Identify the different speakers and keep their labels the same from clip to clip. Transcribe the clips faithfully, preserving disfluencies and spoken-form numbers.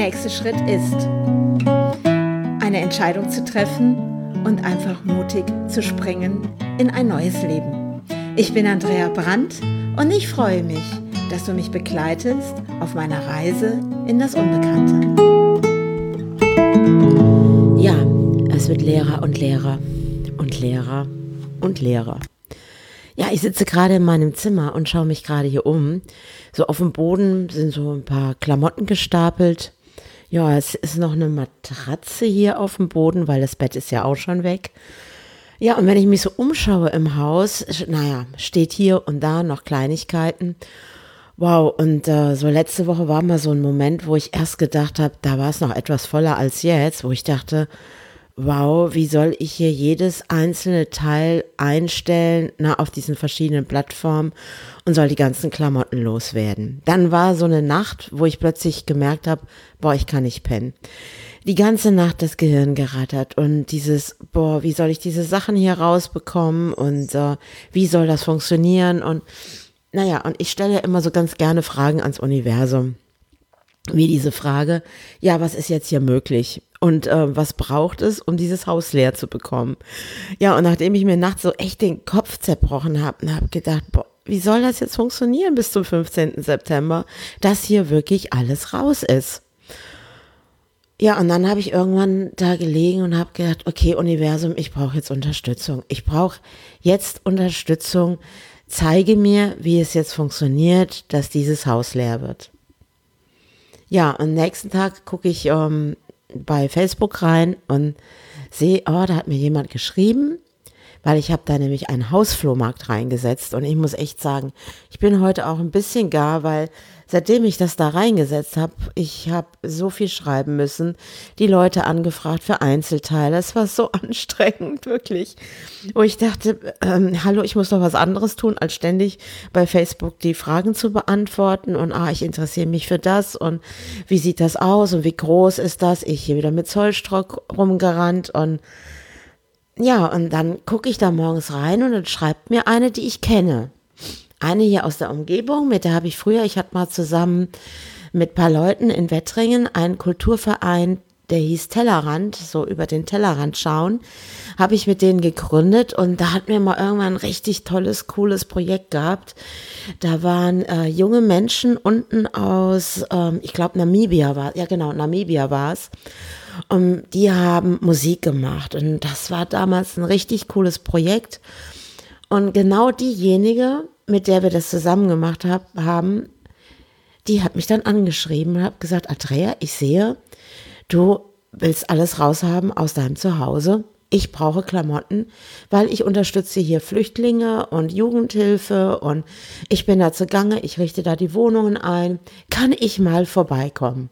Speaker 1: nächste Schritt ist, eine Entscheidung zu treffen und einfach mutig zu springen in ein neues Leben. Ich bin Andrea Brandt und ich freue mich, dass du mich begleitest auf meiner Reise in das Unbekannte.
Speaker 2: Ja, es wird leerer und leerer und leerer und leerer. Ja, ich sitze gerade in meinem Zimmer und schaue mich gerade hier um. So auf dem Boden sind so ein paar Klamotten gestapelt. Ja, es ist noch eine Matratze hier auf dem Boden, weil das Bett ist ja auch schon weg. Ja, und wenn ich mich so umschaue im Haus, naja, steht hier und da noch Kleinigkeiten. Wow, und äh, so letzte Woche war mal so ein Moment, wo ich erst gedacht habe, da war es noch etwas voller als jetzt, wo ich dachte, wow, wie soll ich hier jedes einzelne Teil einstellen, na, auf diesen verschiedenen Plattformen und soll die ganzen Klamotten loswerden. Dann war so eine Nacht, wo ich plötzlich gemerkt habe, boah, ich kann nicht pennen. Die ganze Nacht das Gehirn gerattert und dieses, boah, wie soll ich diese Sachen hier rausbekommen und äh, wie soll das funktionieren und naja, und ich stelle ja immer so ganz gerne Fragen ans Universum. Wie diese Frage, ja, was ist jetzt hier möglich und äh, was braucht es, um dieses Haus leer zu bekommen? Ja, und nachdem ich mir nachts so echt den Kopf zerbrochen habe und habe gedacht, boah, wie soll das jetzt funktionieren bis zum fünfzehnten September, dass hier wirklich alles raus ist? Ja, und dann habe ich irgendwann da gelegen und habe gedacht, okay, Universum, ich brauche jetzt Unterstützung. Ich brauche jetzt Unterstützung. Zeige mir, wie es jetzt funktioniert, dass dieses Haus leer wird. Ja, am nächsten Tag gucke ich ähm, bei Facebook rein und sehe, oh, da hat mir jemand geschrieben, weil ich habe da nämlich einen Hausflohmarkt reingesetzt und ich muss echt sagen, ich bin heute auch ein bisschen gar, weil seitdem ich das da reingesetzt habe, ich habe so viel schreiben müssen, die Leute angefragt für Einzelteile, es war so anstrengend, wirklich, wo ich dachte, ähm, hallo, ich muss doch was anderes tun, als ständig bei Facebook die Fragen zu beantworten und ah, ich interessiere mich für das und wie sieht das aus und wie groß ist das, ich hier wieder mit Zollstock rumgerannt und ja, und dann gucke ich da morgens rein und dann schreibt mir eine, die ich kenne. Eine hier aus der Umgebung, mit der habe ich früher, ich hatte mal zusammen mit ein paar Leuten in Wettringen einen Kulturverein, der hieß Tellerrand, so über den Tellerrand schauen, habe ich mit denen gegründet und da hatten wir mal irgendwann ein richtig tolles, cooles Projekt gehabt. Da waren äh, junge Menschen unten aus, ähm, ich glaube Namibia war, ja genau, Namibia war es. Und die haben Musik gemacht und das war damals ein richtig cooles Projekt. Und genau diejenige, mit der wir das zusammen gemacht hab, haben, die hat mich dann angeschrieben und hat gesagt, Andrea, ich sehe, du willst alles raushaben aus deinem Zuhause. Ich brauche Klamotten, weil ich unterstütze hier Flüchtlinge und Jugendhilfe und ich bin da zugange, ich richte da die Wohnungen ein. Kann ich mal vorbeikommen?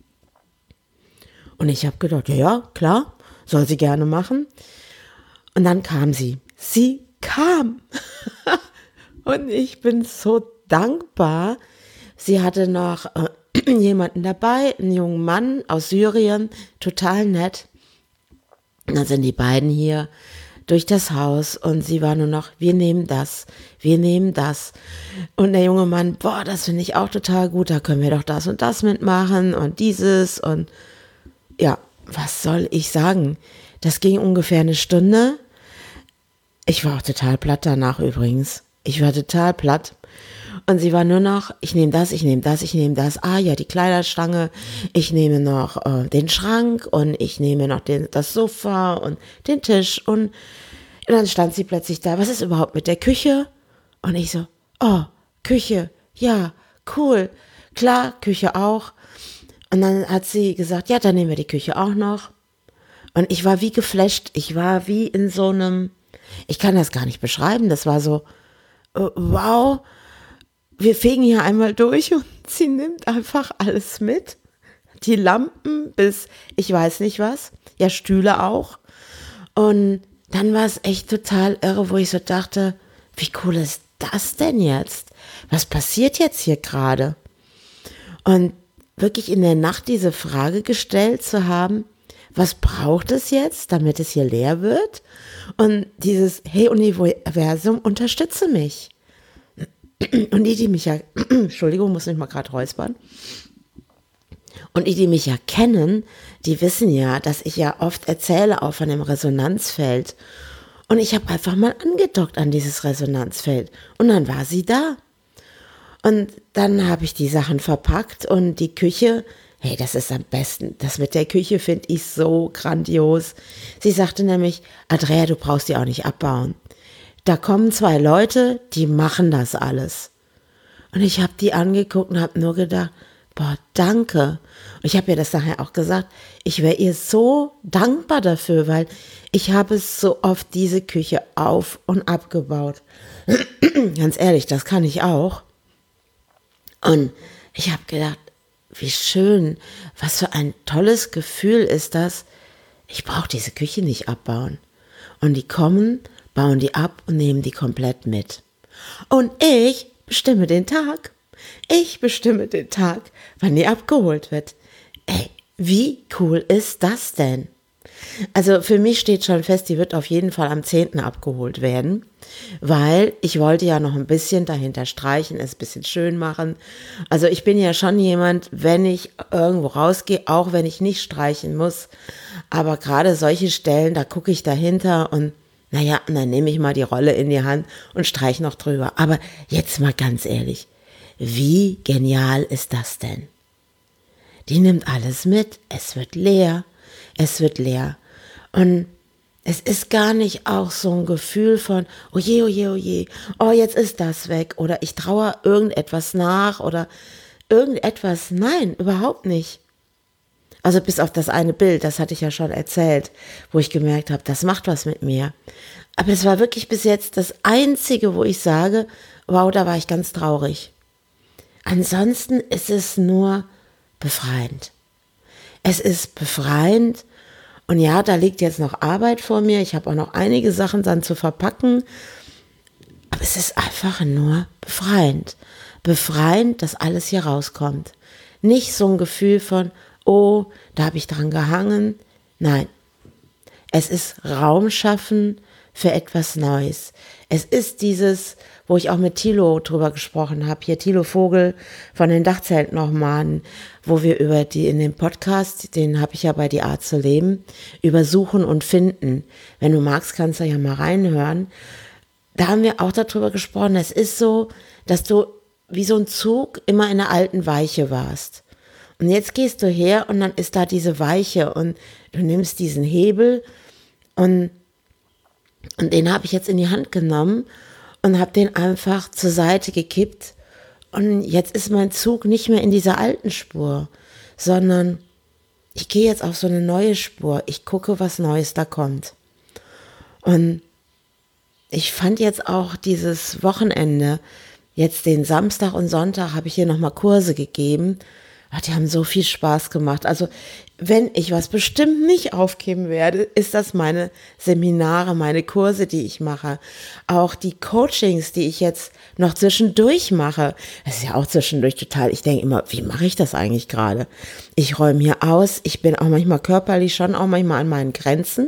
Speaker 2: Und ich habe gedacht, ja, ja, klar, soll sie gerne machen. Und dann kam sie. Sie kam. Und ich bin so dankbar. Sie hatte noch äh, jemanden dabei, einen jungen Mann aus Syrien, total nett. Und dann sind die beiden hier durch das Haus und sie war nur noch, wir nehmen das, wir nehmen das. Und der junge Mann, boah, das finde ich auch total gut, da können wir doch das und das mitmachen und dieses und ja, was soll ich sagen? Das ging ungefähr eine Stunde. Ich war auch total platt danach übrigens. Ich war total platt. Und sie war nur noch, ich nehme das, ich nehme das, ich nehme das. Ah ja, die Kleiderstange. Ich nehme noch äh, den Schrank und ich nehme noch den, das Sofa und den Tisch. Und, und dann stand sie plötzlich da. Was ist überhaupt mit der Küche? Und ich so, oh, Küche, ja, cool. Klar, Küche auch. Und dann hat sie gesagt, ja, dann nehmen wir die Küche auch noch. Und ich war wie geflasht. Ich war wie in so einem, ich kann das gar nicht beschreiben. Das war so, uh, wow, wir fegen hier einmal durch und sie nimmt einfach alles mit. Die Lampen bis, ich weiß nicht was. Ja, Stühle auch. Und dann war es echt total irre, wo ich so dachte, wie cool ist das denn jetzt? Was passiert jetzt hier gerade? Und wirklich in der Nacht diese Frage gestellt zu haben, was braucht es jetzt, damit es hier leer wird? Und dieses, hey Universum, unterstütze mich. Und die, die mich ja, Entschuldigung, muss mich mal gerade räuspern. Und die, die mich ja kennen, die wissen ja, dass ich ja oft erzähle auch von dem Resonanzfeld. Und ich habe einfach mal angedockt an dieses Resonanzfeld. Und dann war sie da. Und dann habe ich die Sachen verpackt und die Küche, hey, das ist am besten. Das mit der Küche finde ich so grandios. Sie sagte nämlich, Andrea, du brauchst die auch nicht abbauen. Da kommen zwei Leute, die machen das alles. Und ich habe die angeguckt und habe nur gedacht, boah, danke. Und ich habe ihr das nachher auch gesagt, ich wäre ihr so dankbar dafür, weil ich habe so oft diese Küche auf- und abgebaut. Ganz ehrlich, das kann ich auch. Und ich habe gedacht, wie schön, was für ein tolles Gefühl ist das. Ich brauche diese Küche nicht abbauen. Und die kommen, bauen die ab und nehmen die komplett mit. Und ich bestimme den Tag. Ich bestimme den Tag, wann die abgeholt wird. Ey, wie cool ist das denn? Also für mich steht schon fest, die wird auf jeden Fall am zehnten abgeholt werden, weil ich wollte ja noch ein bisschen dahinter streichen, es ein bisschen schön machen. Also ich bin ja schon jemand, wenn ich irgendwo rausgehe, auch wenn ich nicht streichen muss, aber gerade solche Stellen, da gucke ich dahinter und naja, und dann nehme ich mal die Rolle in die Hand und streiche noch drüber. Aber jetzt mal ganz ehrlich, wie genial ist das denn? Die nimmt alles mit, es wird leer. Es wird leer. Und es ist gar nicht auch so ein Gefühl von, oh je, oh je, oh je, oh jetzt ist das weg oder ich traue irgendetwas nach oder irgendetwas. Nein, überhaupt nicht. Also bis auf das eine Bild, das hatte ich ja schon erzählt, wo ich gemerkt habe, das macht was mit mir. Aber es war wirklich bis jetzt das Einzige, wo ich sage, wow, da war ich ganz traurig. Ansonsten ist es nur befreiend. Es ist befreiend und ja, da liegt jetzt noch Arbeit vor mir. Ich habe auch noch einige Sachen dann zu verpacken. Aber es ist einfach nur befreiend. Befreiend, dass alles hier rauskommt. Nicht so ein Gefühl von, oh, da habe ich dran gehangen. Nein, es ist Raum schaffen für etwas Neues. Es ist dieses, wo ich auch mit Thilo drüber gesprochen habe, hier Thilo Vogel von den Dachzeltnomaden, wo wir über die in dem Podcast, den habe ich ja bei Die Art zu leben, über Suchen und Finden. Wenn du magst, kannst du ja mal reinhören. Da haben wir auch darüber gesprochen, es ist so, dass du wie so ein Zug immer in der alten Weiche warst. Und jetzt gehst du her und dann ist da diese Weiche und du nimmst diesen Hebel und Und den habe ich jetzt in die Hand genommen und habe den einfach zur Seite gekippt. Und jetzt ist mein Zug nicht mehr in dieser alten Spur, sondern ich gehe jetzt auf so eine neue Spur. Ich gucke, was Neues da kommt. Und ich fand jetzt auch dieses Wochenende, jetzt den Samstag und Sonntag, habe ich hier nochmal Kurse gegeben. Ach, die haben so viel Spaß gemacht. Also wenn ich was bestimmt nicht aufgeben werde, ist das meine Seminare, meine Kurse, die ich mache. Auch die Coachings, die ich jetzt noch zwischendurch mache. Das ist ja auch zwischendurch total, ich denke immer, wie mache ich das eigentlich gerade? Ich räume hier aus, ich bin auch manchmal körperlich schon auch manchmal an meinen Grenzen.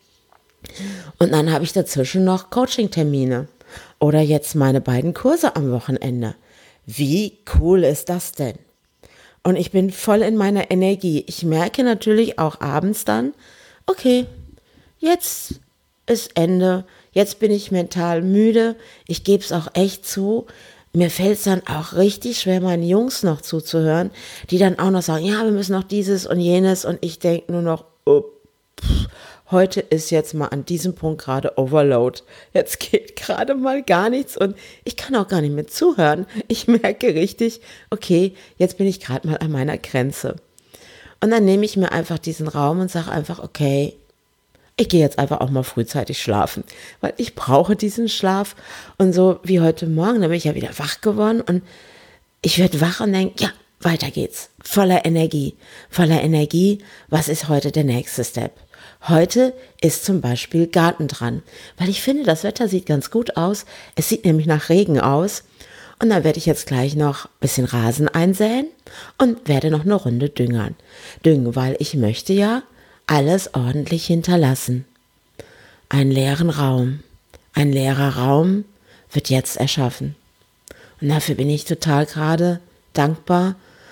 Speaker 2: Und dann habe ich dazwischen noch Coaching-Termine. Oder jetzt meine beiden Kurse am Wochenende. Wie cool ist das denn? Und ich bin voll in meiner Energie. Ich merke natürlich auch abends dann, okay, jetzt ist Ende, jetzt bin ich mental müde. Ich gebe es auch echt zu. Mir fällt es dann auch richtig schwer, meinen Jungs noch zuzuhören, die dann auch noch sagen, ja, wir müssen noch dieses und jenes. Und ich denke nur noch, oh, pff, heute ist jetzt mal an diesem Punkt gerade Overload. Jetzt geht gerade mal gar nichts und ich kann auch gar nicht mehr zuhören. Ich merke richtig, okay, jetzt bin ich gerade mal an meiner Grenze. Und dann nehme ich mir einfach diesen Raum und sage einfach, okay, ich gehe jetzt einfach auch mal frühzeitig schlafen, weil ich brauche diesen Schlaf. Und so wie heute Morgen, da bin ich ja wieder wach geworden und ich werde wach und denke, ja, weiter geht's. Voller Energie, voller Energie. Was ist heute der nächste Step? Heute ist zum Beispiel Garten dran, weil ich finde, das Wetter sieht ganz gut aus. Es sieht nämlich nach Regen aus. Und dann werde ich jetzt gleich noch ein bisschen Rasen einsäen und werde noch eine Runde düngern. Düngen, weil ich möchte ja alles ordentlich hinterlassen. Einen leeren Raum. Ein leerer Raum wird jetzt erschaffen. Und dafür bin ich total gerade dankbar,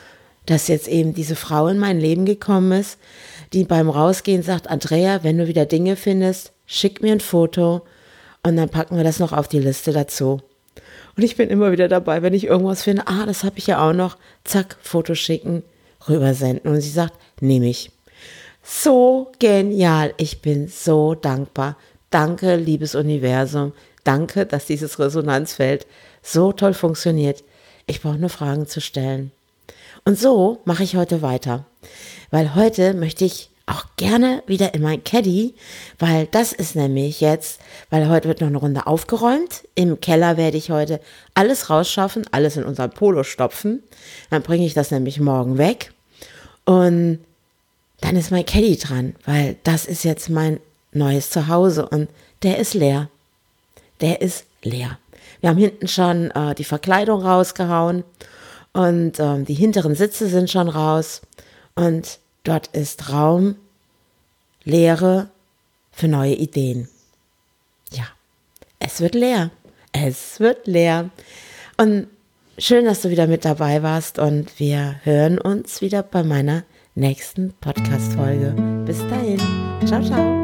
Speaker 2: dass jetzt eben diese Frau in mein Leben gekommen ist, die beim Rausgehen sagt, Andrea, wenn du wieder Dinge findest, schick mir ein Foto und dann packen wir das noch auf die Liste dazu. Und ich bin immer wieder dabei, wenn ich irgendwas finde, ah, das habe ich ja auch noch, zack, Foto schicken, rübersenden. Und sie sagt, nehme ich. So genial, ich bin so dankbar. Danke, liebes Universum, danke, dass dieses Resonanzfeld so toll funktioniert. Ich brauche nur Fragen zu stellen. Und so mache ich heute weiter, weil heute möchte ich auch gerne wieder in mein Caddy, weil das ist nämlich jetzt, weil heute wird noch eine Runde aufgeräumt. Im Keller werde ich heute alles rausschaffen, alles in unseren Polo stopfen. Dann bringe ich das nämlich morgen weg und dann ist mein Caddy dran, weil das ist jetzt mein neues Zuhause und der ist leer. Der ist leer. Wir haben hinten schon äh, die Verkleidung rausgehauen und ähm, die hinteren Sitze sind schon raus und dort ist Raum, Leere für neue Ideen. Ja, es wird leer. Es wird leer. Und schön, dass du wieder mit dabei warst und wir hören uns wieder bei meiner nächsten Podcast-Folge. Bis dahin. Ciao, ciao.